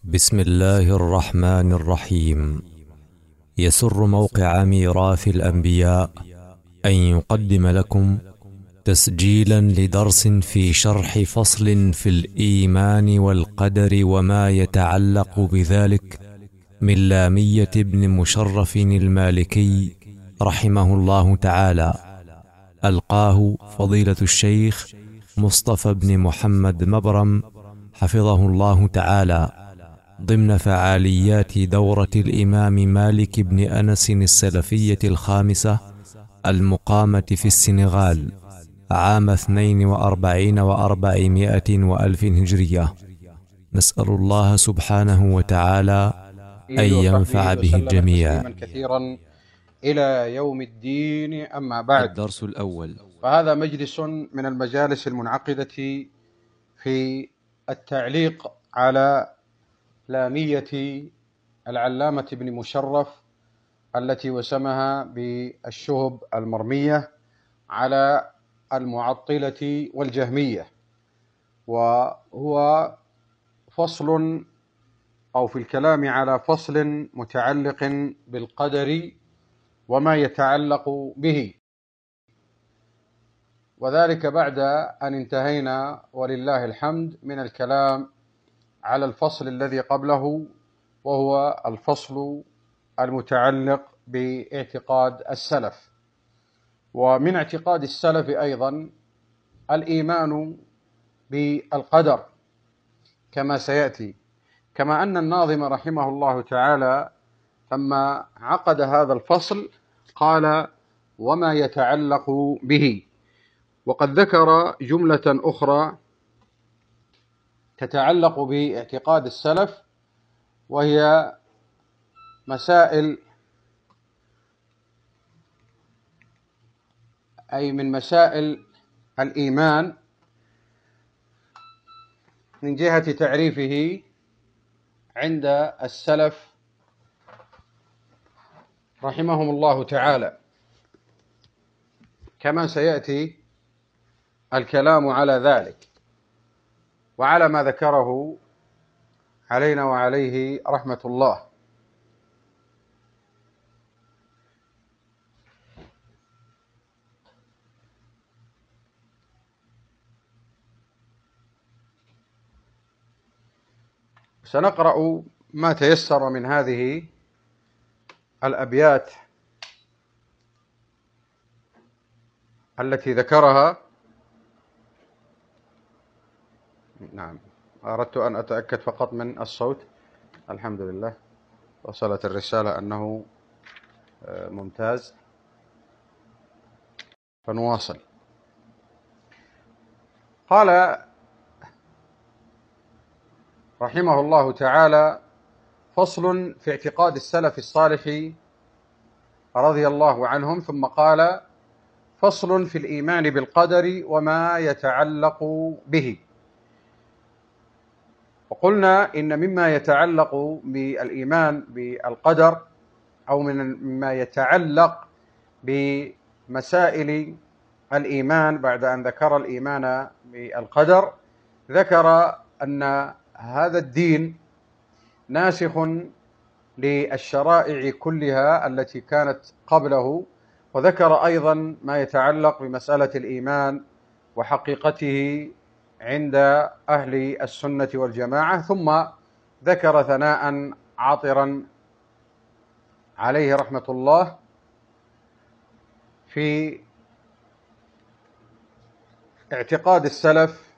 بسم الله الرحمن الرحيم. يسر موقع ميراث الأنبياء أن يقدم لكم تسجيلا لدرس في شرح فصل في الإيمان والقدر وما يتعلق بذلك من لامية ابن مشرف المالكي رحمه الله تعالى، ألقاه فضيلة الشيخ مصطفى بن محمد مبرم حفظه الله تعالى ضمن فعاليات دورة الإمام مالك بن أنس السلفية الخامسة المقامة في السنغال عام 42 و400 وألف هجرية. نسأل الله سبحانه وتعالى أن ينفع به الجميع. كثيرا إلى يوم الدين. أما بعد، الدرس الأول. فهذا مجلس من المجالس المنعقدة في التعليق على لامية العلامة ابن مشرف التي وسمها بالشهب المرمية على المعطلة والجهمية، وهو فصل أو في الكلام على فصل متعلق بالقدر وما يتعلق به، وذلك بعد أن انتهينا ولله الحمد من الكلام على الفصل الذي قبله، وهو الفصل المتعلق باعتقاد السلف. ومن اعتقاد السلف أيضا الإيمان بالقدر كما سيأتي، كما أن الناظم رحمه الله تعالى لما عقد هذا الفصل قال وما يتعلق به، وقد ذكر جملة أخرى تتعلق باعتقاد السلف، وهي مسائل أي من مسائل الإيمان من جهة تعريفه عند السلف رحمهم الله تعالى، كما سيأتي الكلام على ذلك وعلى ما ذكره علينا وعليه رحمة الله. سنقرأ ما تيسر من هذه الأبيات التي ذكرها. نعم، أردت أن أتأكد فقط من الصوت. الحمد لله، وصلت الرسالة أنه ممتاز، فنواصل. قال رحمه الله تعالى: فصل في اعتقاد السلف الصالح رضي الله عنهم. ثم قال: فصل في الإيمان بالقدر وما يتعلق به. وقلنا إن مما يتعلق بالإيمان بالقدر أو مما يتعلق بمسائل الإيمان بعد أن ذكر الإيمان بالقدر، ذكر أن هذا الدين ناسخ للشرائع كلها التي كانت قبله، وذكر أيضا ما يتعلق بمسألة الإيمان وحقيقته عند أهل السنة والجماعة، ثم ذكر ثناء عطرا عليه رحمة الله في اعتقاد السلف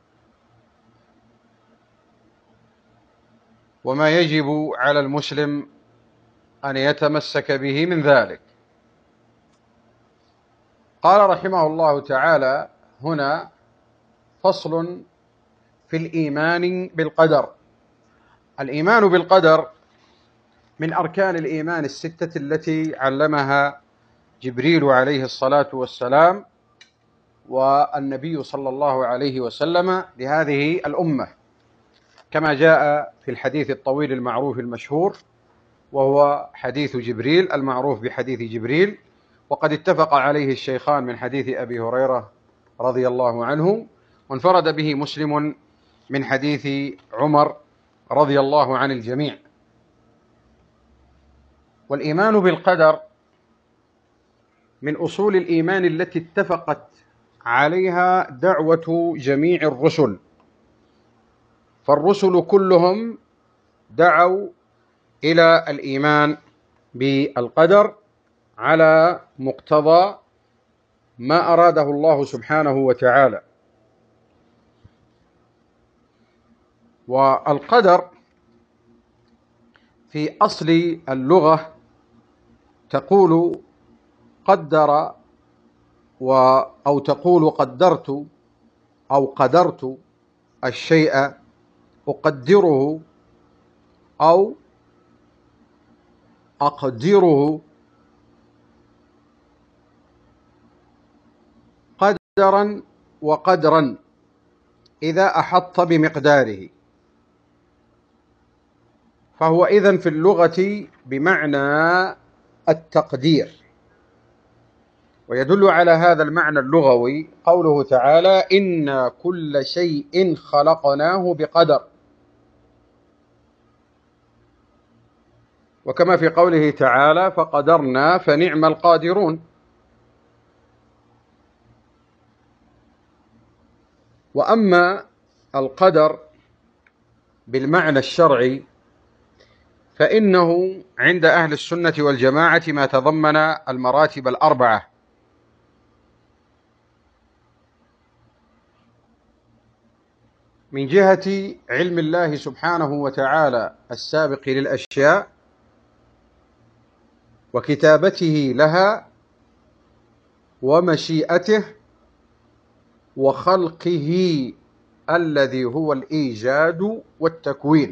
وما يجب على المسلم أن يتمسك به من ذلك. قال رحمه الله تعالى هنا: فصل في الإيمان بالقدر. الإيمان بالقدر من أركان الإيمان الستة التي علمها جبريل عليه الصلاة والسلام والنبي صلى الله عليه وسلم لهذه الأمة، كما جاء في الحديث الطويل المعروف المشهور، وهو حديث جبريل المعروف بحديث جبريل، وقد اتفق عليه الشيخان من حديث أبي هريرة رضي الله عنه، وانفرد به مسلم من حديث عمر رضي الله عن الجميع. والإيمان بالقدر من أصول الإيمان التي اتفقت عليها دعوة جميع الرسل، فالرسل كلهم دعوا إلى الإيمان بالقدر على مقتضى ما أراده الله سبحانه وتعالى. والقدر في أصل اللغة تقول قدر أو تقول قدرت أو قدرت الشيء، أقدره أو أقدره قدرا وقدرا إذا أحط بمقداره، فهو إذن في اللغة بمعنى التقدير. ويدل على هذا المعنى اللغوي قوله تعالى: إنا كل شيء خلقناه بقدر، وكما في قوله تعالى: فقدرنا فنعم القادرون. وأما القدر بالمعنى الشرعي فإنه عند أهل السنة والجماعة ما تضمن المراتب الأربعة: من جهة علم الله سبحانه وتعالى السابق للأشياء وكتابته لها ومشيئته وخلقه الذي هو الإيجاد والتكوين.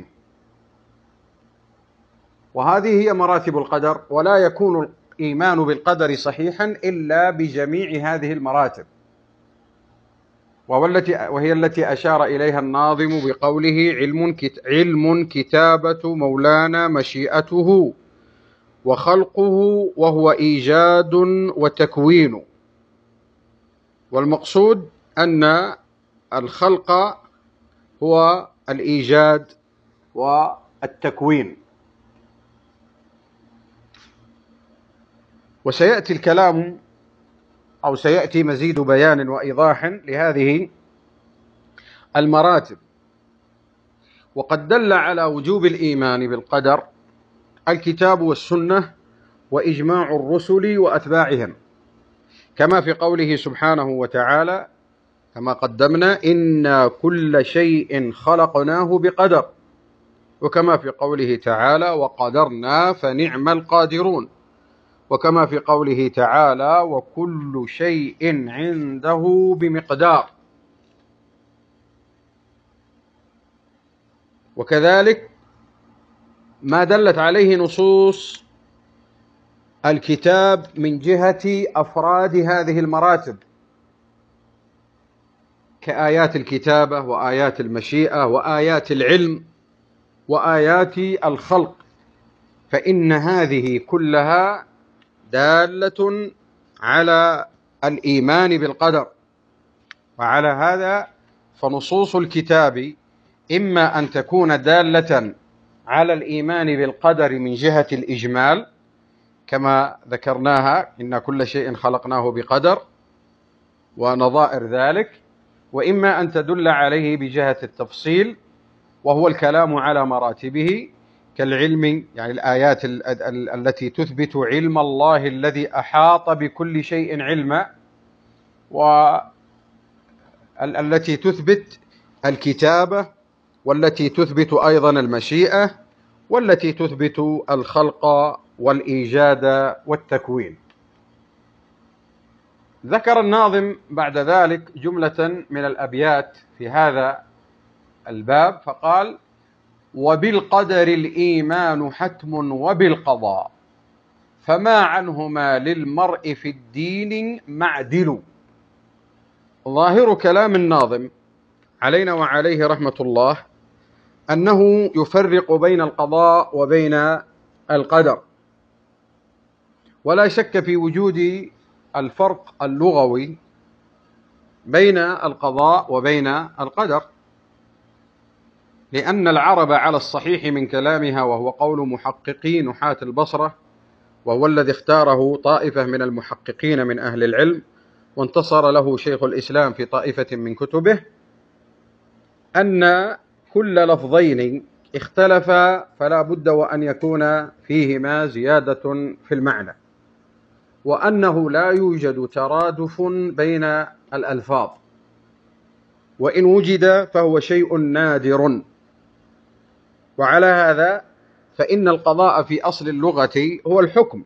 وهذه هي مراتب القدر، ولا يكون الإيمان بالقدر صحيحا إلا بجميع هذه المراتب، وهي التي أشار إليها الناظم بقوله: علم كتابة مولانا مشيئته وخلقه وهو إيجاد وتكوين. والمقصود أن الخلق هو الإيجاد والتكوين. وسيأتي الكلام أو سيأتي مزيد بيان وإيضاح لهذه المراتب. وقد دل على وجوب الإيمان بالقدر الكتاب والسنة وإجماع الرسل وأتباعهم، كما في قوله سبحانه وتعالى كما قدمنا: إنا كل شيء خلقناه بقدر، وكما في قوله تعالى: وقدرنا فنعم القادرون، وكما في قوله تعالى: وكل شيء عنده بمقدار. وكذلك ما دلت عليه نصوص الكتاب من جهة أفراد هذه المراتب كآيات الكتابة وآيات المشيئة وآيات العلم وآيات الخلق، فإن هذه كلها دالة على الإيمان بالقدر. وعلى هذا فنصوص الكتاب إما أن تكون دالة على الإيمان بالقدر من جهة الإجمال كما ذكرناها: إن كل شيء خلقناه بقدر ونظائر ذلك، وإما أن تدل عليه بجهة التفصيل وهو الكلام على مراتبه كالعلم، يعني الآيات التي تثبت علم الله الذي أحاط بكل شيء علما، والتي تثبت الكتابة، والتي تثبت أيضا المشيئة، والتي تثبت الخلق والإيجاد والتكوين. ذكر الناظم بعد ذلك جملة من الأبيات في هذا الباب فقال: وبالقدر الإيمان حتم وبالقضاء فما عنهما للمرء في الدين معدل. ظاهر كلام الناظم علينا وعليه رحمة الله أنه يفرق بين القضاء وبين القدر، ولا شك في وجود الفرق اللغوي بين القضاء وبين القدر. لأن العرب على الصحيح من كلامها، وهو قول محققي نحاة البصرة، وهو الذي اختاره طائفة من المحققين من أهل العلم، وانتصر له شيخ الإسلام في طائفة من كتبه، أن كل لفظين اختلفا فلا بد وأن يكون فيهما زيادة في المعنى، وأنه لا يوجد ترادف بين الألفاظ، وإن وجد فهو شيء نادر. وعلى هذا فإن القضاء في أصل اللغة هو الحكم.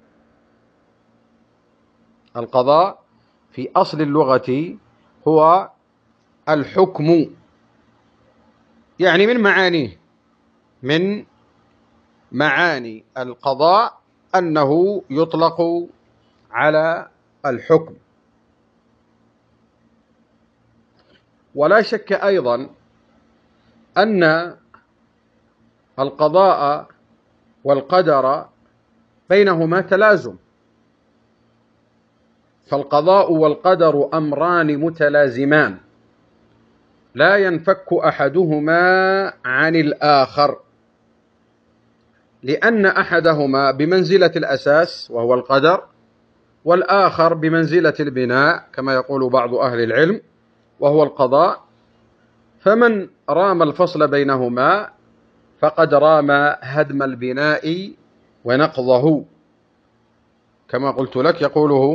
القضاء في أصل اللغة هو الحكم، يعني من معاني القضاء أنه يطلق على الحكم. ولا شك أيضا أن القضاء والقدر بينهما تلازم، فالقضاء والقدر أمران متلازمان لا ينفك أحدهما عن الآخر، لأن أحدهما بمنزلة الأساس وهو القدر، والآخر بمنزلة البناء كما يقول بعض أهل العلم وهو القضاء. فمن رام الفصل بينهما فقد رام هدم البناء ونقضه، كما قلت لك يقوله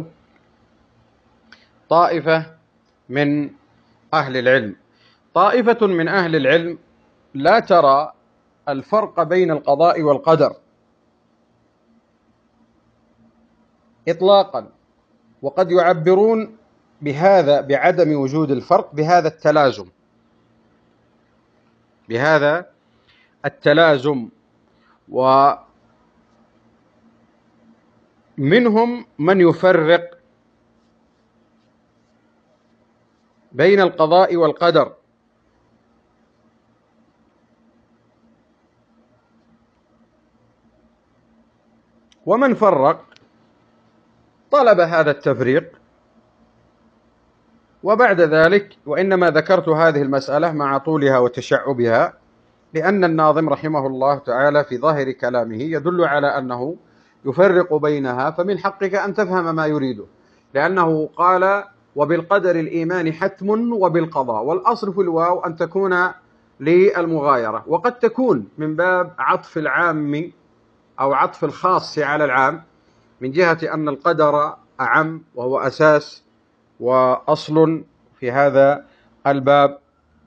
طائفة من أهل العلم. طائفة من أهل العلم لا ترى الفرق بين القضاء والقدر إطلاقا، وقد يعبرون بهذا بعدم وجود الفرق بهذا التلازم. ومنهم من يفرق بين القضاء والقدر، ومن فرق طلب هذا التفريق. وبعد ذلك، وإنما ذكرت هذه المسألة مع طولها وتشعبها لأن الناظم رحمه الله تعالى في ظاهر كلامه يدل على أنه يفرق بينها، فمن حقك أن تفهم ما يريده، لأنه قال وبالقدر الإيمان حتم وبالقضاء، والأصل في الواو أن تكون للمغايرة، وقد تكون من باب عطف العام أو عطف الخاص على العام، من جهة أن القدر أعم وهو أساس وأصل في هذا الباب،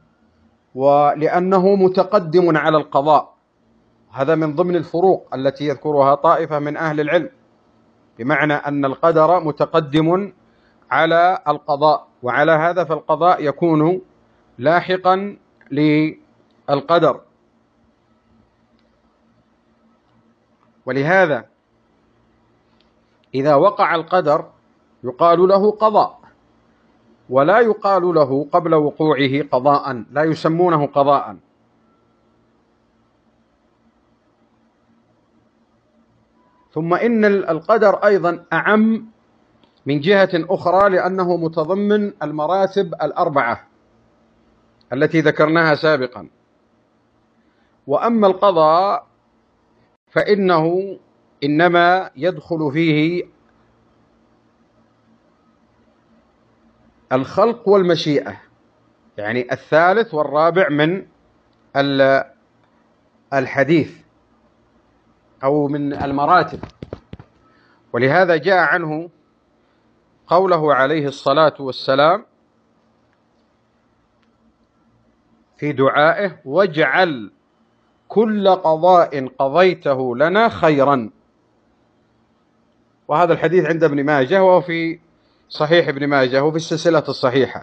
ولأنه متقدم على القضاء. هذا من ضمن الفروق التي يذكرها طائفة من أهل العلم، بمعنى أن القدر متقدم على القضاء، وعلى هذا فالقضاء يكون لاحقا للقدر. ولهذا إذا وقع القدر يقال له قضاء، ولا يقال له قبل وقوعه قضاء، لا يسمونه قضاء. ثم إن القدر أيضا أعم من جهة أخرى، لأنه متضمن المراتب الأربعة التي ذكرناها سابقا. وأما القضاء فإنه إنما يدخل فيه الخلق والمشيئة، يعني الثالث والرابع من الحديث أو من المراتب. ولهذا جاء عنه قوله عليه الصلاة والسلام في دعائه واجعل كل قضاء قضيته لنا خيرا. وهذا الحديث عند ابن ماجه، وهو في صحيح ابن ماجه وفي السلسلة الصحيحة.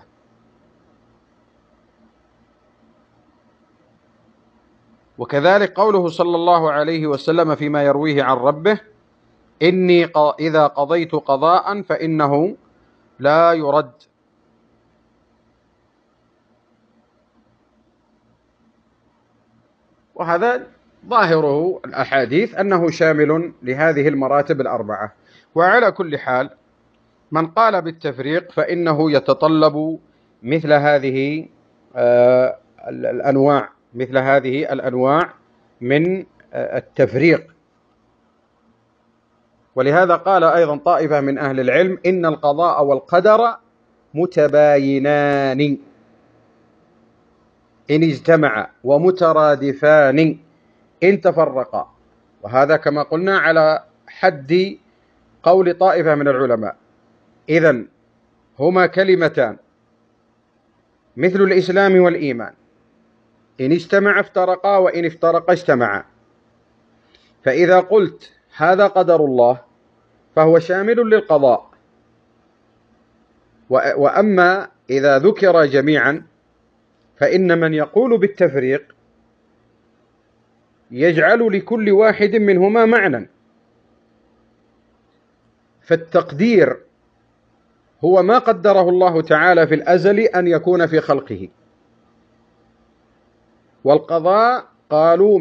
وكذلك قوله صلى الله عليه وسلم فيما يرويه عن ربه إني إذا قضيت قضاء فإنه لا يرد. وهذا ظاهره الأحاديث أنه شامل لهذه المراتب الأربعة. وعلى كل حال من قال بالتفريق فإنه يتطلب مثل هذه الأنواع مثل هذه الأنواع من التفريق. ولهذا قال أيضا طائفة من أهل العلم إن القضاء والقدر متباينان إن اجتمعا ومترادفان إن تفرقا. وهذا كما قلنا على حد قول طائفة من العلماء. إذن هما كلمتان مثل الإسلام والإيمان، إن اجتمع افترقا وإن افترقا اجتمعا. فإذا قلت هذا قدر الله فهو شامل للقضاء، وأما إذا ذكر جميعا فإن من يقول بالتفريق يجعل لكل واحد منهما معنى. فالتقدير هو ما قدره الله تعالى في الأزل أن يكون في خلقه، والقضاء قالوا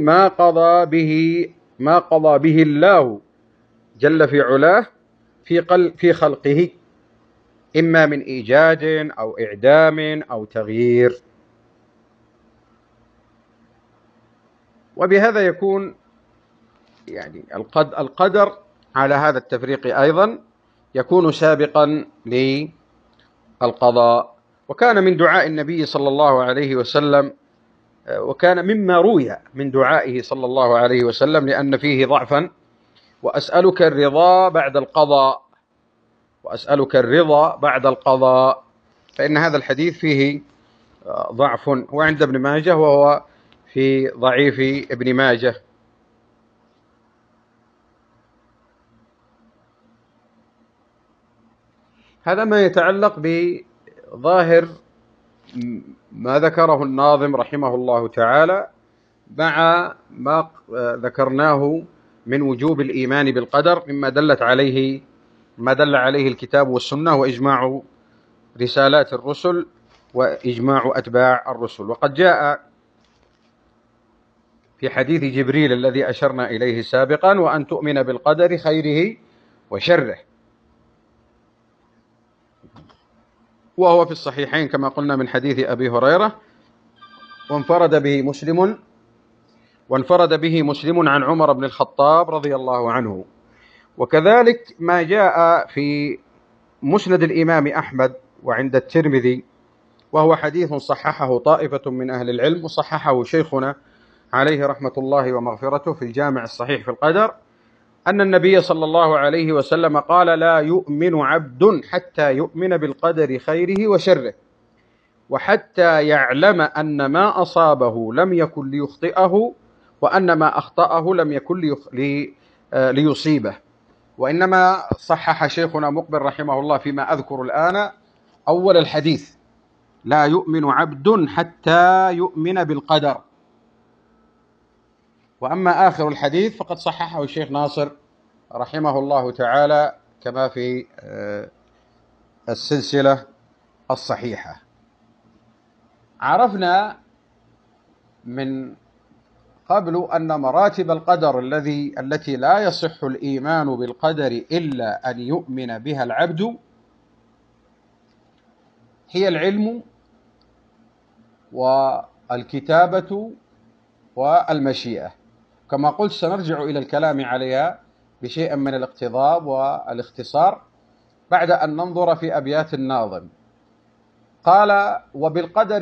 ما قضى به الله جل في علاه في خلقه، إما من إيجاد أو إعدام أو تغيير. وبهذا يكون يعني القدر على هذا التفريق أيضا يكون سابقا للقضاء. وكان من دعاء النبي صلى الله عليه وسلم، وكان مما روي من دعائه صلى الله عليه وسلم لأن فيه ضعفا: وأسألك الرضا بعد القضاء، وأسألك الرضا بعد القضاء. فإن هذا الحديث فيه ضعف، وعند ابن ماجه وهو في ضعيف ابن ماجه. هذا ما يتعلق بظاهر ما ذكره الناظم رحمه الله تعالى مع ما ذكرناه من وجوب الإيمان بالقدر مما دل عليه الكتاب والسنة وإجماع رسالات الرسل وإجماع أتباع الرسل. وقد جاء في حديث جبريل الذي أشرنا إليه سابقا: وأن تؤمن بالقدر خيره وشره، وهو في الصحيحين كما قلنا من حديث أبي هريرة، وانفرد به مسلم عن عمر بن الخطاب رضي الله عنه. وكذلك ما جاء في مسند الإمام أحمد وعند الترمذي، وهو حديث صححه طائفة من أهل العلم، وصححه شيخنا عليه رحمة الله ومغفرته في الجامع الصحيح في القدر، أن النبي صلى الله عليه وسلم قال: لا يؤمن عبد حتى يؤمن بالقدر خيره وشره، وحتى يعلم أن ما أصابه لم يكن ليخطئه، وأن ما أخطأه لم يكن ليصيبه. وإنما صحح شيخنا مقبل رحمه الله فيما أذكر الآن أول الحديث: لا يؤمن عبد حتى يؤمن بالقدر. وأما آخر الحديث فقد صححه الشيخ ناصر رحمه الله تعالى كما في السلسلة الصحيحة. عرفنا من قبل أن مراتب القدر التي لا يصح الإيمان بالقدر إلا أن يؤمن بها العبد هي العلم والكتابة والمشيئة. كما قلت سنرجع إلى الكلام عليها بشيء من الاقتضاب والاختصار بعد أن ننظر في أبيات الناظم. قال: وبالقدر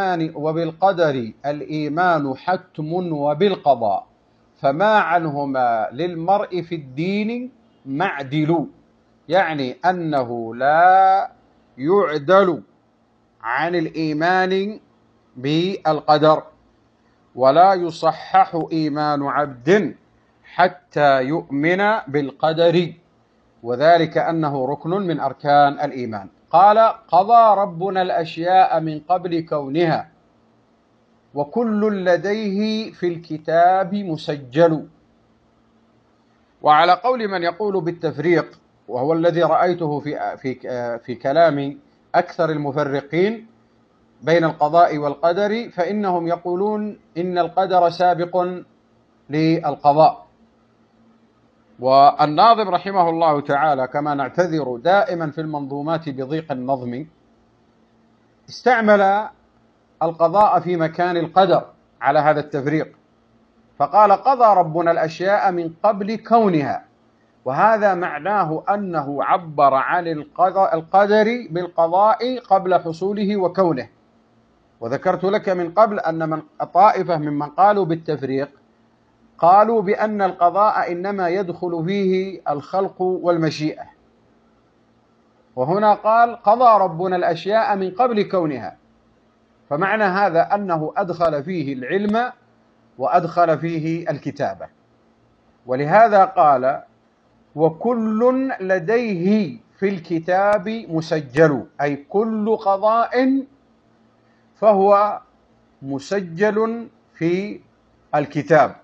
الإيمان حتم وبالقضاء، فما عنهما للمرء في الدين معدل. يعني أنه لا يعدل عن الإيمان بالقدر، ولا يصحح إيمان عبد حتى يؤمن بالقدر، وذلك أنه ركن من أركان الإيمان. قال: قضى ربنا الأشياء من قبل كونها، وكل لديه في الكتاب مسجل. وعلى قول من يقول بالتفريق، وهو الذي رأيته في كلام أكثر المفرقين بين القضاء والقدر، فإنهم يقولون إن القدر سابق للقضاء. والناظم رحمه الله تعالى كما نعتذر دائما في المنظومات بضيق النظم استعمل القضاء في مكان القدر على هذا التفريق، فقال قضى ربنا الأشياء من قبل كونها، وهذا معناه أنه عبر عن القدر بالقضاء قبل حصوله وكونه. وذكرت لك من قبل أن طائفة ممن قالوا بالتفريق قالوا بأن القضاء إنما يدخل فيه الخلق والمشيئة، وهنا قال قضى ربنا الأشياء من قبل كونها، فمعنى هذا أنه أدخل فيه العلم وأدخل فيه الكتابة. ولهذا قال وكل لديه في الكتاب مسجل، أي كل قضاء فهو مسجل في الكتاب.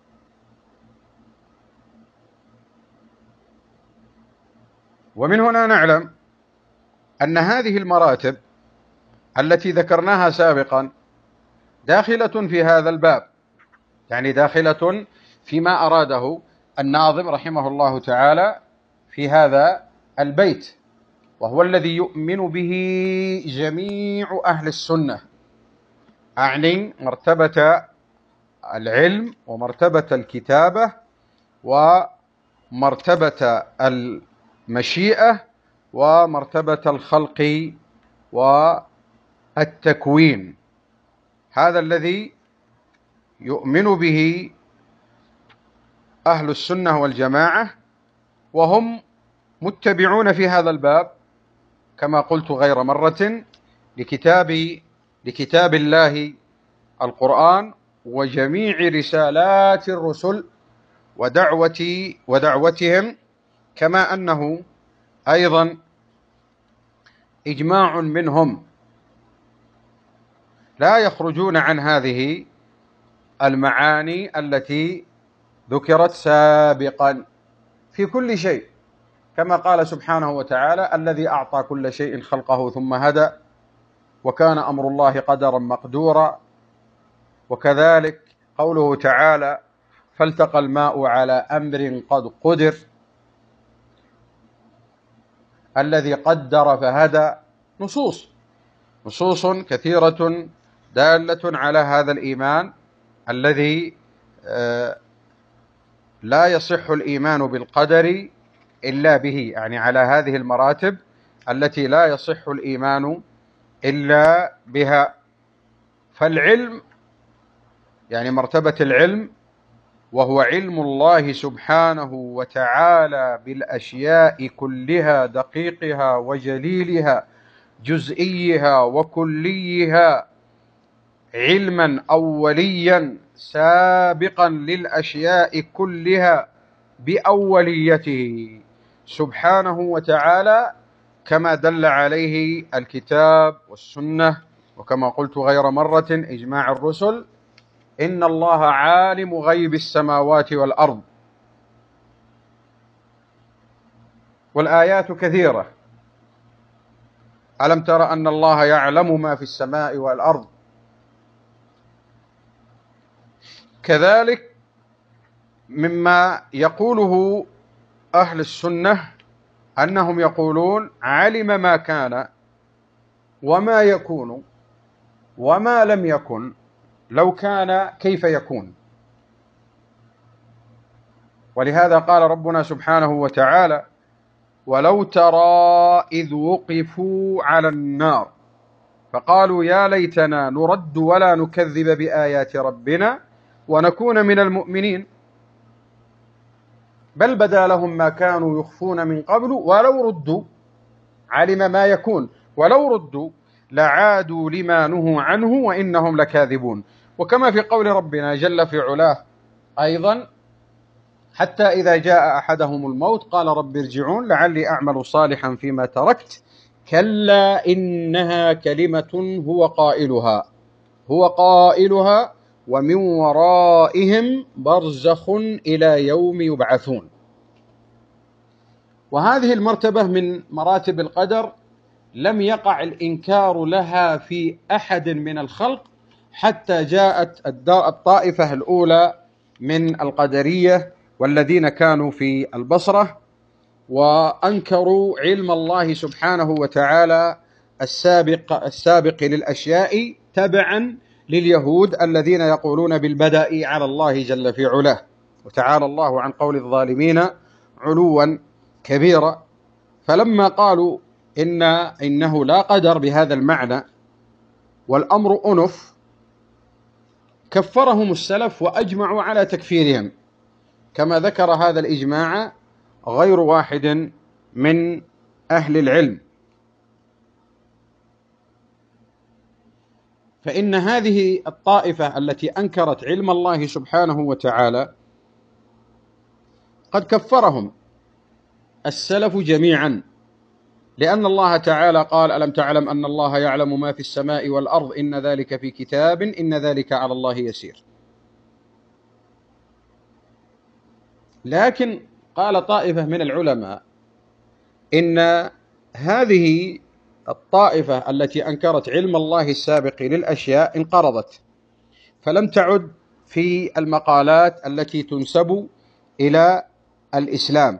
ومن هنا نعلم أن هذه المراتب التي ذكرناها سابقا داخلة في هذا الباب، يعني داخلة فيما أراده الناظم رحمه الله تعالى في هذا البيت، وهو الذي يؤمن به جميع أهل السنة، أعني مرتبة العلم ومرتبة الكتابة ومرتبة المشيئة ومرتبة الخلق والتكوين. هذا الذي يؤمن به أهل السنة والجماعة، وهم متبعون في هذا الباب كما قلت غير مرة لكتاب الله القرآن وجميع رسالات الرسل ودعوتهم، كما أنه أيضا إجماع منهم لا يخرجون عن هذه المعاني التي ذكرت سابقا في كل شيء، كما قال سبحانه وتعالى الذي أعطى كل شيء خلقه ثم هدى وكان أمر الله قدرا مقدورا. وكذلك قوله تعالى فالتقى الماء على أمر قد قدر، الذي قدر فهدى. نصوص كثيرة دالة على هذا الإيمان الذي لا يصح الإيمان بالقدر إلا به، يعني على هذه المراتب التي لا يصح الإيمان إلا بها. فالعلم يعني مرتبة العلم وهو علم الله سبحانه وتعالى بالأشياء كلها دقيقها وجليلها جزئيها وكليها علما أوليا سابقا للأشياء كلها بأوليته سبحانه وتعالى، كما دل عليه الكتاب والسنة، وكما قلت غير مرة إجماع الرسل إن الله عالم غيب السماوات والأرض. والآيات كثيرة، ألم تر أن الله يعلم ما في السماء والأرض. كذلك مما يقوله أهل السنة أنهم يقولون علم ما كان وما يكون وما لم يكن، لو كان كيف يكون. ولهذا قال ربنا سبحانه وتعالى ولو ترى إذ وقفوا على النار فقالوا يا ليتنا نرد ولا نكذب بآيات ربنا ونكون من المؤمنين، بل بدا لهم ما كانوا يخفون من قبل ولو ردوا، علم ما يكون، ولو ردوا لعادوا لما نهوا عنه وإنهم لكاذبون. وكما في قول ربنا جل في علاه أيضا حتى إذا جاء أحدهم الموت قال رب ارجعون لعلي أعمل صالحا فيما تركت كلا إنها كلمة هو قائلها ومن ورائهم برزخ إلى يوم يبعثون. وهذه المرتبة من مراتب القدر لم يقع الإنكار لها في أحد من الخلق حتى جاءت الطائفة الأولى من القدرية والذين كانوا في البصرة وأنكروا علم الله سبحانه وتعالى السابق للأشياء تبعا لليهود الذين يقولون بالبدء على الله جل في علاه، وتعالى الله عن قول الظالمين علوا كبيرا. فلما قالوا إنه لا قدر بهذا المعنى والأمر أنف، كفرهم السلف وأجمعوا على تكفيرهم، كما ذكر هذا الإجماع غير واحد من أهل العلم. فإن هذه الطائفة التي أنكرت علم الله سبحانه وتعالى قد كفرهم السلف جميعا، لأن الله تعالى قال: ألم تعلم أن الله يعلم ما في السماء والأرض إن ذلك في كتاب إن ذلك على الله يسير. لكن قال طائفة من العلماء إن هذه الطائفة التي أنكرت علم الله السابق للأشياء انقرضت، فلم تعد في المقالات التي تنسب إلى الإسلام،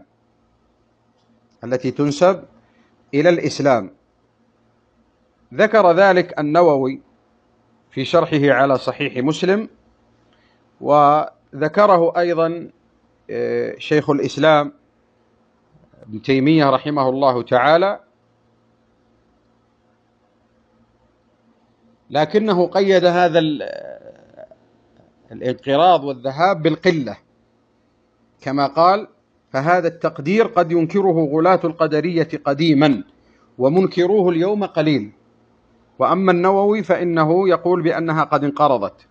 ذكر ذلك النووي في شرحه على صحيح مسلم، وذكره أيضا شيخ الإسلام ابن تيمية رحمه الله تعالى، لكنه قيد هذا الانقراض والذهاب بالقلة، كما قال: فهذا التقدير قد ينكره غلاة القدرية قديما ومنكروه اليوم قليل. وأما النووي فإنه يقول بأنها قد انقرضت.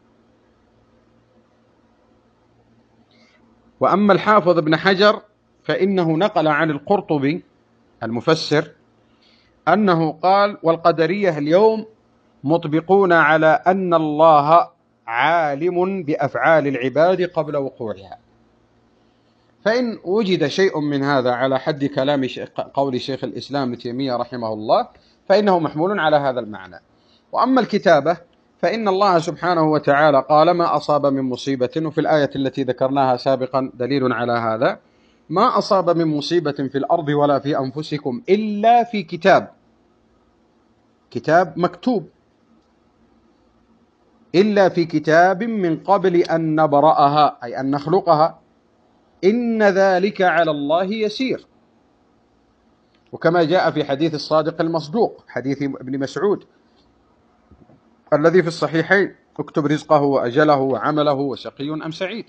وأما الحافظ ابن حجر فإنه نقل عن القرطبي المفسر أنه قال: والقدرية اليوم مطبقون على أن الله عالم بأفعال العباد قبل وقوعها. فإن وجد شيء من هذا على حد كلام قول شيخ الإسلام ابن تيمية رحمه الله فإنه محمول على هذا المعنى. وأما الكتابة فإن الله سبحانه وتعالى قال: ما أصاب من مصيبة، وفي الآية التي ذكرناها سابقا دليل على هذا: ما أصاب من مصيبة في الأرض ولا في أنفسكم إلا في كتاب مكتوب، إلا في كتاب من قبل أن نبرأها، أي أن نخلقها، إن ذلك على الله يسير. وكما جاء في حديث الصادق المصدوق، حديث ابن مسعود الذي في الصحيحين: اكتب رزقه وأجله وعمله وشقي أم سعيد.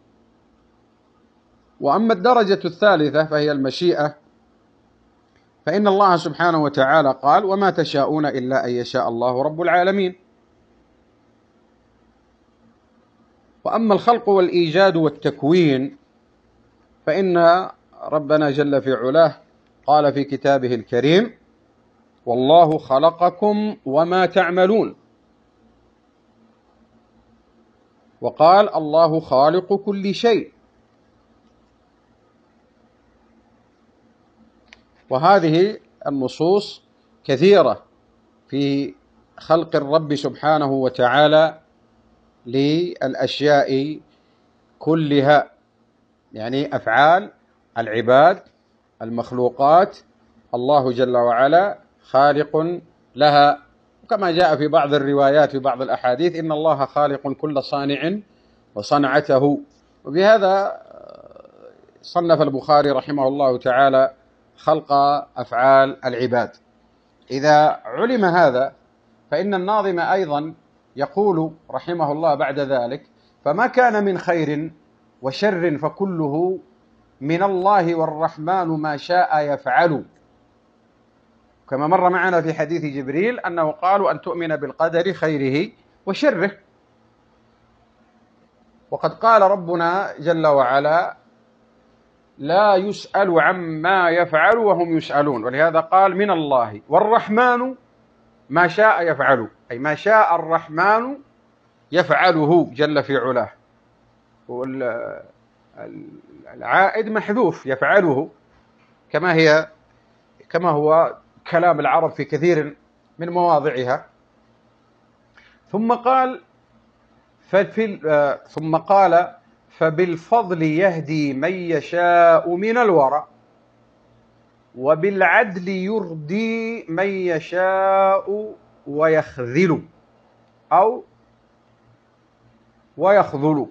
وأما الدرجة الثالثة فهي المشيئة، فإن الله سبحانه وتعالى قال: وما تشاءون إلا أن يشاء الله رب العالمين. وأما الخلق والإيجاد والتكوين فإن ربنا جل في علاه قال في كتابه الكريم: والله خلقكم وما تعملون. وقال: الله خالق كل شيء. وهذه النصوص كثيرة في خلق الرب سبحانه وتعالى للأشياء كلها، يعني أفعال العباد المخلوقات الله جل وعلا خالق لها. كما جاء في بعض الروايات في بعض الأحاديث: إن الله خالق كل صانع وصنعته. وبهذا صنف البخاري رحمه الله تعالى خلق أفعال العباد. إذا علم هذا فإن الناظم أيضا يقول رحمه الله بعد ذلك: فما كان من خير وشر فكله من الله والرحمن ما شاء يفعل. كما مر معنا في حديث جبريل أنه قالوا: أن تؤمن بالقدر خيره وشره. وقد قال ربنا جل وعلا: لا يسأل عما يفعل وهم يسألون. ولهذا قال: من الله والرحمن ما شاء يفعل، أي ما شاء الرحمن يفعله جل في علاه. العائد محذوف يفعله، كما هو كلام العرب في كثير من مواضعها. ثم قال: فبالفضل يهدي من يشاء من الورى، وبالعدل يرضي من يشاء ويخذل، أو ويخذل.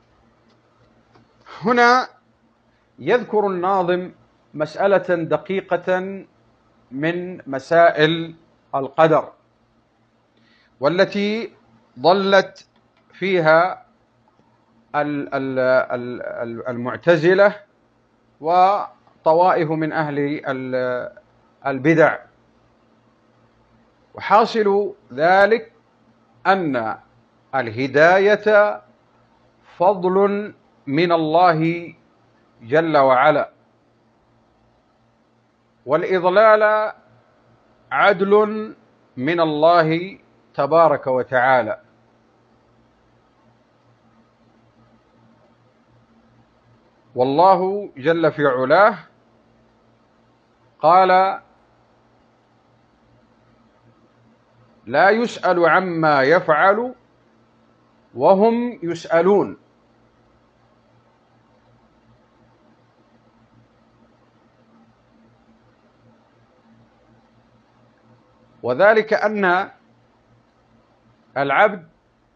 هنا يذكر الناظم مسألة دقيقة من مسائل القدر، والتي ضلت فيها المعتزلة وطوائف من أهل البدع. وحاصل ذلك أن الهداية فضل من الله جل وعلا، والإضلال عدل من الله تبارك وتعالى. والله جل في علاه قال: لا يسأل عما يفعل وهم يسألون. وذلك أن العبد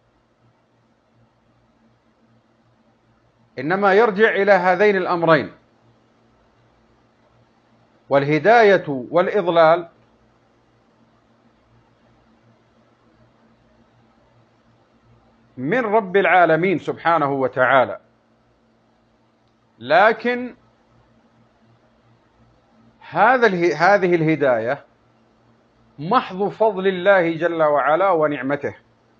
إنما يرجع إلى هذين الأمرين، والهداية والإضلال من رب العالمين سبحانه وتعالى، لكن هذه الهداية محض فضل الله جل وعلا ونعمته،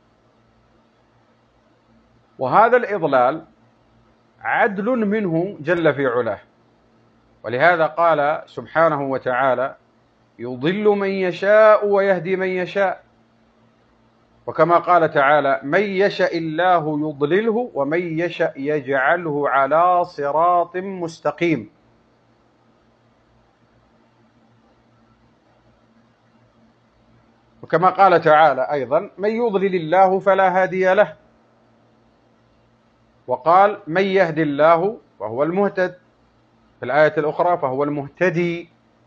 وهذا الإضلال عدل منه جل في علاه. ولهذا قال سبحانه وتعالى: يضل من يشاء ويهدي من يشاء. وكما قال تعالى: من يشاء الله يضلله ومن يشاء يجعله على صراط مستقيم. وكما قال تعالى أيضا: من يضلل الله فلا هادي له. وقال: من يهد الله فهو المهتد، في الآية الأخرى فهو المهتدي.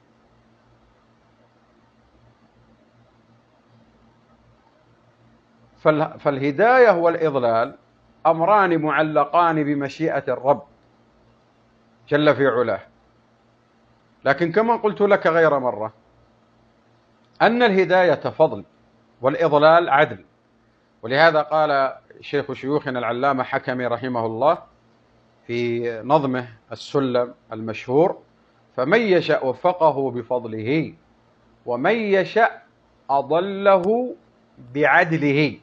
فالهداية والإضلال أمران معلقان بمشيئة الرب جل في علاه. لكن كما قلت لك غير مرة أن الهداية فضل والإضلال عدل. ولهذا قال شيخ شيوخنا العلامة حكمي رحمه الله في نظمه السلم المشهور: فمن يشاء وفقه بفضله ومن يشاء أضله بعدله.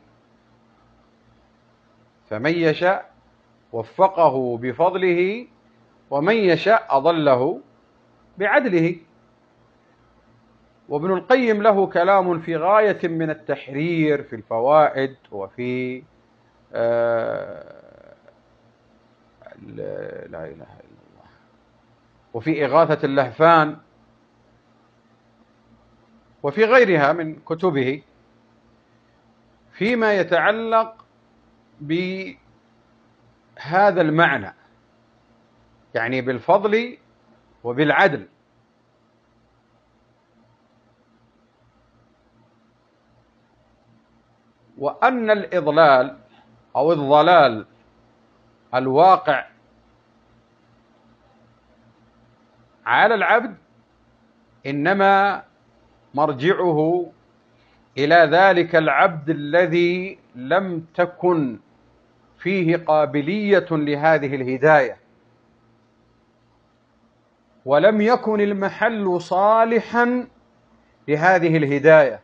فمن يشاء وفقه بفضله ومن يشاء أضله بعدله. وابن القيم له كلام في غاية من التحرير في الفوائد وفي لا إله إلا الله وفي إغاثة اللهفان وفي غيرها من كتبه فيما يتعلق بهذا المعنى، يعني بالفضل وبالعدل. وأن الإضلال أو الضلال الواقع على العبد إنما مرجعه إلى ذلك العبد الذي لم تكن فيه قابلية لهذه الهداية، ولم يكن المحل صالحا لهذه الهداية.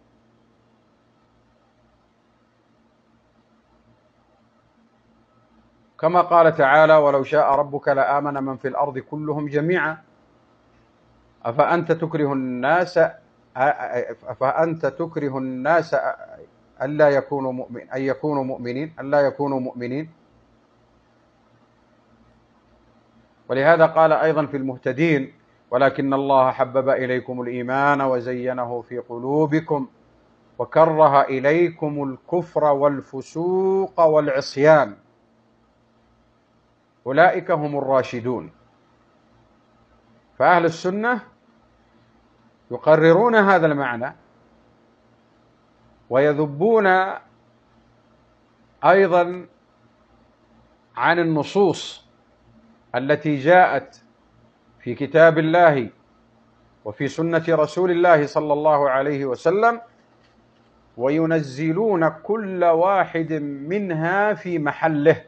كما قال تعالى: ولو شاء ربك لآمن من في الأرض كلهم جميعا أفأنت تكره الناس ألا يكونوا مؤمنين. ولهذا قال أيضا في المهتدين: ولكن الله حبب إليكم الإيمان وزينه في قلوبكم وكره إليكم الكفر والفسوق والعصيان أولئك هم الراشدون. فأهل السنة يقررون هذا المعنى ويذبون أيضا عن النصوص التي جاءت في كتاب الله وفي سنة رسول الله صلى الله عليه وسلم، وينزلون كل واحد منها في محله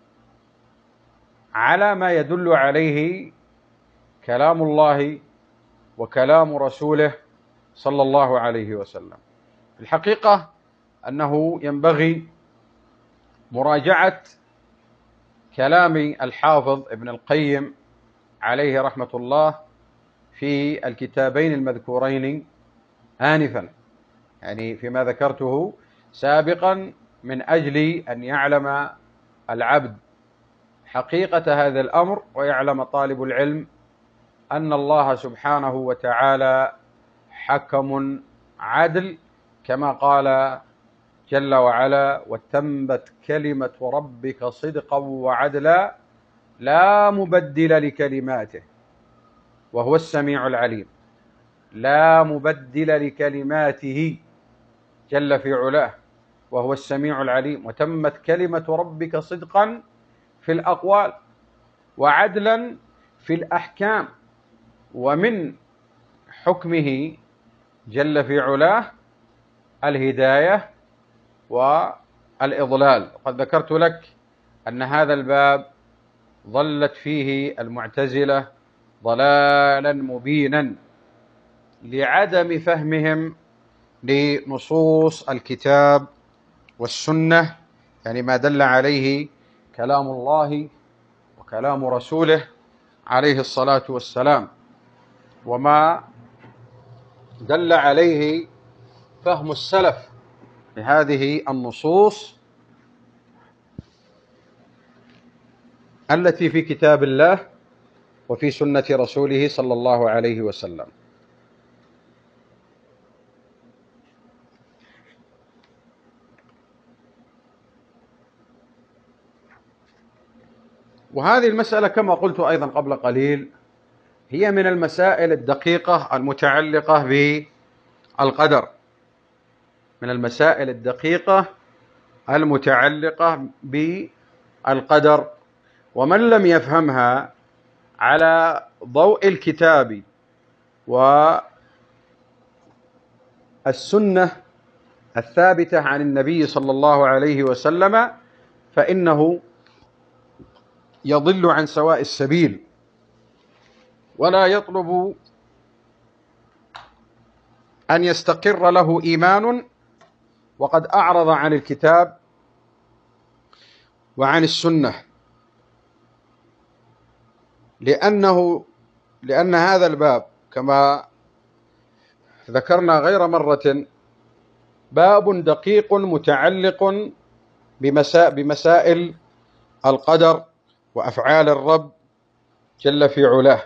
على ما يدل عليه كلام الله وكلام رسوله صلى الله عليه وسلم. الحقيقة أنه ينبغي مراجعة كلام الحافظ ابن القيم عليه رحمة الله في الكتابين المذكورين آنفا، يعني فيما ذكرته سابقا، من أجل أن يعلم العبد حقيقة هذا الأمر، ويعلم طالب العلم أن الله سبحانه وتعالى حكم عدل، كما قال جل وعلا: وتمت كلمة ربك صدقا وعدلا لا مبدل لكلماته وهو السميع العليم. لا مبدل لكلماته جل في علاه وهو السميع العليم. وتمت كلمة ربك صدقا في الأقوال وعدلا في الأحكام. ومن حكمه جل في علاه الهداية والإضلال. وقد ذكرت لك أن هذا الباب ضلت فيه المعتزلة ضلالا مبينا لعدم فهمهم لنصوص الكتاب والسنة، يعني ما دل عليه كلام الله وكلام رسوله عليه الصلاة والسلام، وما دل عليه فهم السلف لهذه النصوص التي في كتاب الله وفي سنة رسوله صلى الله عليه وسلم. وهذه المسألة كما قلت أيضا قبل قليل هي من المسائل الدقيقة المتعلقة بالقدر، من المسائل الدقيقة المتعلقة بالقدر. ومن لم يفهمها على ضوء الكتاب والسنة الثابتة عن النبي صلى الله عليه وسلم فإنه يضل عن سواء السبيل، ولا يطلب أن يستقر له إيمان وقد أعرض عن الكتاب وعن السنة، لأن هذا الباب كما ذكرنا غير مرة باب دقيق متعلق بمسائل القدر وأفعال الرب جل في علاه.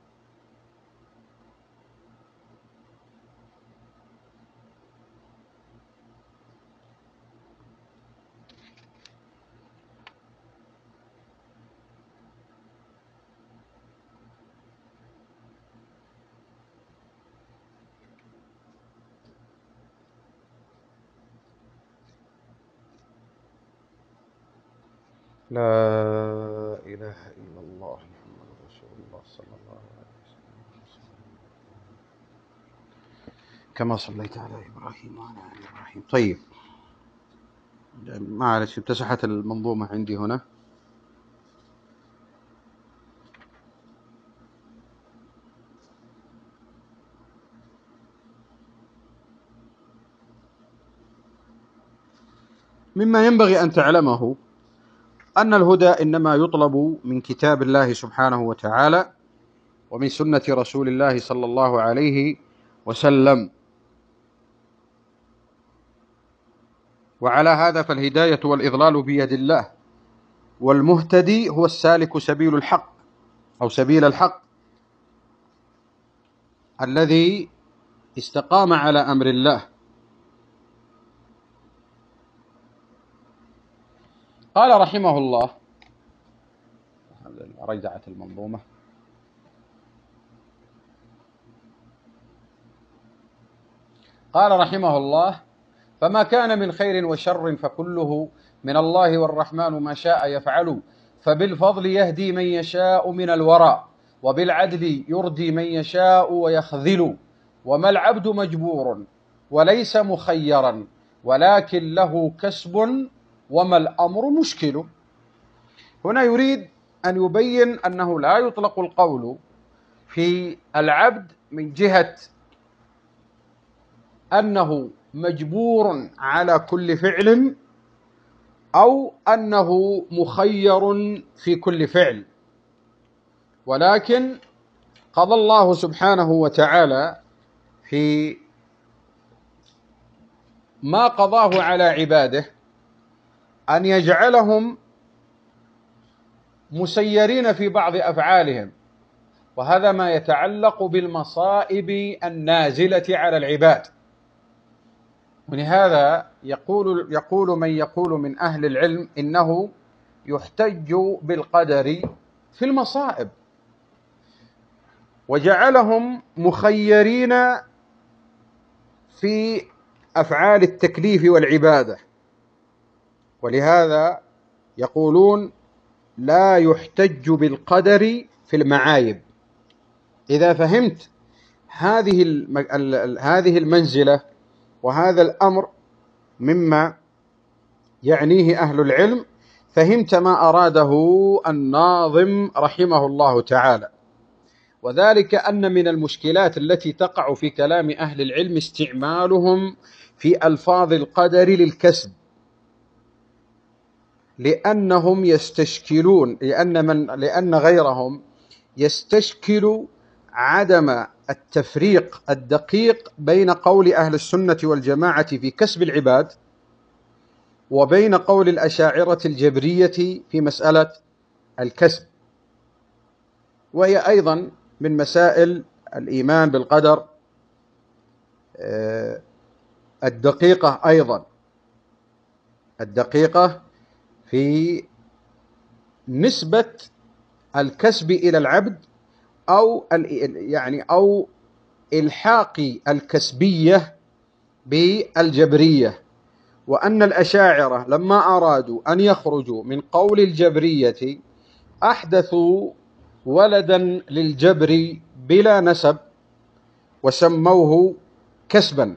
لا إله إلا الله محمد رسول الله صلى الله عليه وسلم. كما صليت على إبراهيم وعلى آل إبراهيم. طيب، معلش امتسحت المنظومة عندي هنا. مما ينبغي أن تعلمه أن الهدى إنما يطلب من كتاب الله سبحانه وتعالى ومن سنة رسول الله صلى الله عليه وسلم. وعلى هذا فالهداية والإضلال بيد الله، والمهتدي هو السالك سبيل الحق أو سبيل الحق الذي استقام على أمر الله. قال رحمه الله، رجعت المنظومة. قال رحمه الله: فما كان من خير وشر فكله من الله، والرحمن ما شاء يفعل، فبالفضل يهدي من يشاء من الورى، وبالعدل يردي من يشاء ويخذل، وما العبد مجبور وليس مخيرا، ولكن له كسب، وما الأمر مشكل. هنا يريد أن يبين أنه لا يطلق القول في العبد من جهة أنه مجبور على كل فعل أو أنه مخير في كل فعل، ولكن قضى الله سبحانه وتعالى في ما قضاه على عباده أن يجعلهم مسيرين في بعض أفعالهم، وهذا ما يتعلق بالمصائب النازلة على العباد. ولهذا يقول من أهل العلم إنه يحتج بالقدر في المصائب، وجعلهم مخيرين في أفعال التكليف والعبادة، ولهذا يقولون لا يحتج بالقدر في المعايب. إذا فهمت هذه المنزلة وهذا الأمر مما يعنيه أهل العلم، فهمت ما أراده الناظم رحمه الله تعالى. وذلك أن من المشكلات التي تقع في كلام أهل العلم استعمالهم في ألفاظ القدر للكسب، لأنهم يستشكلون لأن غيرهم يستشكل عدم التفريق الدقيق بين قول أهل السنة والجماعة في كسب العباد وبين قول الأشاعرة الجبرية في مسألة الكسب، وهي أيضا من مسائل الإيمان بالقدر الدقيقة، أيضا الدقيقة في نسبة الكسب إلى العبد أو إلحاق الكسبية بالجبرية. وأن الأشاعرة لما أرادوا أن يخرجوا من قول الجبرية أحدثوا ولدا للجبر بلا نسب وسموه كسبا،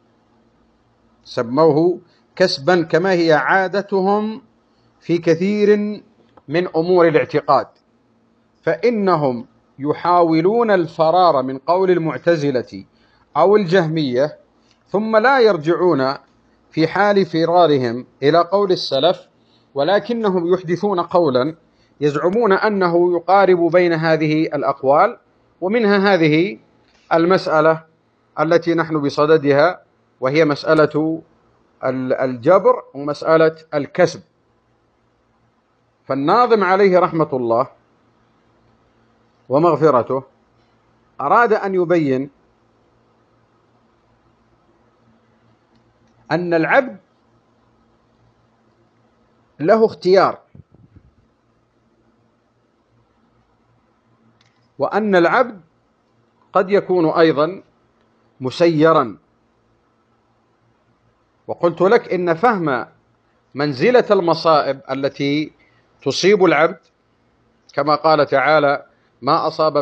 كما هي عادتهم في كثير من أمور الاعتقاد، فإنهم يحاولون الفرار من قول المعتزلة أو الجهمية، ثم لا يرجعون في حال فرارهم إلى قول السلف، ولكنهم يحدثون قولا يزعمون أنه يقارب بين هذه الأقوال، ومنها هذه المسألة التي نحن بصددها، وهي مسألة الجبر ومسألة الكسب. فالناظم عليه رحمة الله ومغفرته أراد أن يبين أن العبد له اختيار، وأن العبد قد يكون أيضا مسيرا. وقلت لك إن فهم منزلة المصائب التي تصيب العبد، كما قال تعالى: ما أصاب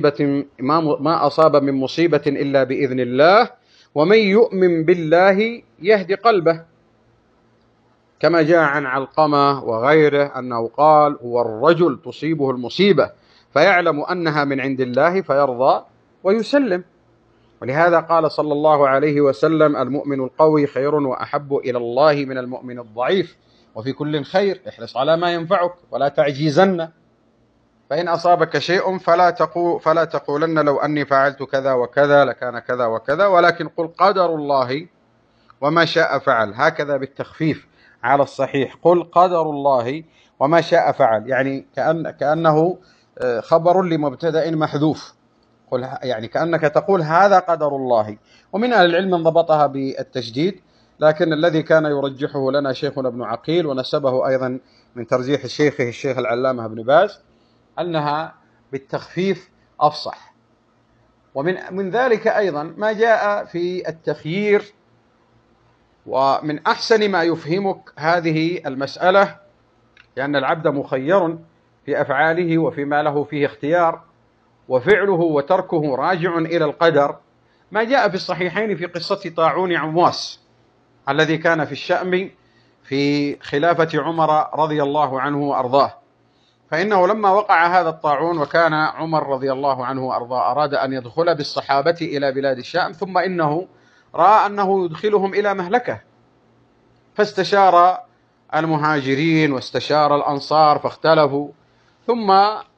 من مصيبة إلا بإذن الله، ومن يؤمن بالله يهدي قلبه، كما جاء عن علقمة وغيره أنه قال: هو الرجل تصيبه المصيبة فيعلم أنها من عند الله فيرضى ويسلم. ولهذا قال صلى الله عليه وسلم: المؤمن القوي خير وأحب إلى الله من المؤمن الضعيف، وفي كل خير، احرص على ما ينفعك ولا تعجيزن، فإن أصابك شيء فلا تقولن لو أني فعلت كذا وكذا لكان كذا وكذا، ولكن قل قدر الله وما شاء فعل، هكذا بالتخفيف على الصحيح، قل قدر الله وما شاء فعل، يعني كأنه خبر لمبتدأ محذوف، يعني كأنك تقول هذا قدر الله. ومن أهل العلم من ضبطها بالتشديد، لكن الذي كان يرجحه لنا شيخنا ابن عقيل، ونسبه أيضا من ترجيح الشيخ العلامة ابن باز، أنها بالتخفيف أفصح. ومن ذلك أيضا ما جاء في التخيير، ومن أحسن ما يفهمك هذه المسألة لأن العبد مخير في أفعاله وفيما له فيه اختيار، وفعله وتركه راجع إلى القدر، ما جاء في الصحيحين في قصة طاعون عمواس الذي كان في الشأم في خلافة عمر رضي الله عنه وأرضاه. فإنه لما وقع هذا الطاعون وكان عمر رضي الله عنه وأرضاه أراد أن يدخل بالصحابة إلى بلاد الشام، ثم إنه رأى أنه يدخلهم إلى مهلكة، فاستشار المهاجرين واستشار الأنصار فاختلفوا، ثم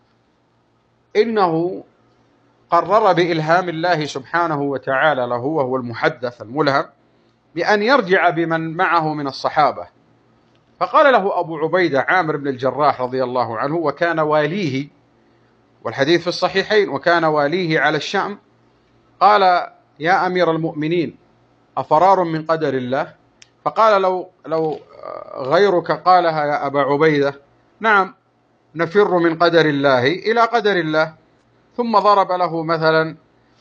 إنه قرر بإلهام الله سبحانه وتعالى له، وهو المحدث الملهم، بأن يرجع بمن معه من الصحابة. فقال له أبو عبيدة عامر بن الجراح رضي الله عنه، وكان واليه، والحديث في الصحيحين، وكان واليه على الشام، قال: يا أمير المؤمنين، أفرار من قدر الله؟ فقال: لو غيرك قالها يا أبا عبيدة، نعم، نفر من قدر الله إلى قدر الله. ثم ضرب له مثلا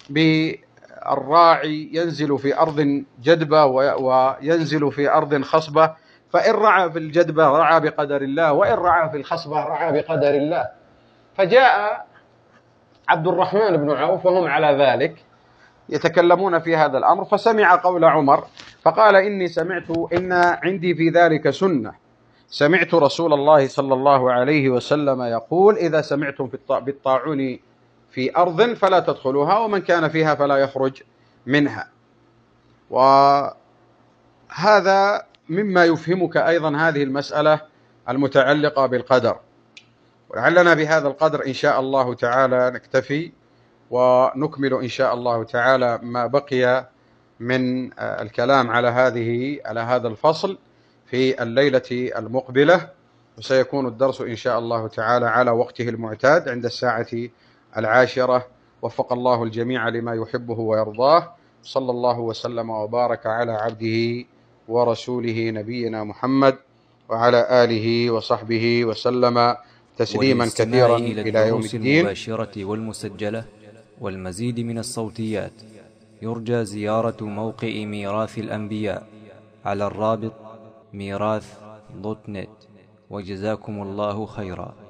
بالراعي ينزل في أرض جدبة وينزل في أرض خصبة، فإن رعى في الجدبة رعى بقدر الله، وإن رعى في الخصبة رعى بقدر الله. فجاء عبد الرحمن بن عوف وهم على ذلك يتكلمون في هذا الأمر، فسمع قول عمر فقال: إن عندي في ذلك سنة، سمعت رسول الله صلى الله عليه وسلم يقول: إذا سمعتم بالطاعون في أرض فلا تدخلوها، ومن كان فيها فلا يخرج منها. وهذا مما يفهمك أيضا هذه المسألة المتعلقة بالقدر. ولعلنا بهذا القدر إن شاء الله تعالى نكتفي، ونكمل إن شاء الله تعالى ما بقي من الكلام على هذا الفصل في الليلة المقبلة، وسيكون الدرس إن شاء الله تعالى على وقته المعتاد عند الساعة 10. وفق الله الجميع لما يحبه ويرضاه. صلى الله وسلم وبارك على عبده ورسوله نبينا محمد وعلى آله وصحبه وسلم تسليما كثيرا إلى يوم الدين. المباشرة والمسجلة والمزيد من الصوتيات يرجى زيارة موقع ميراث الأنبياء على الرابط ميراث.net. وجزاكم الله خيرا.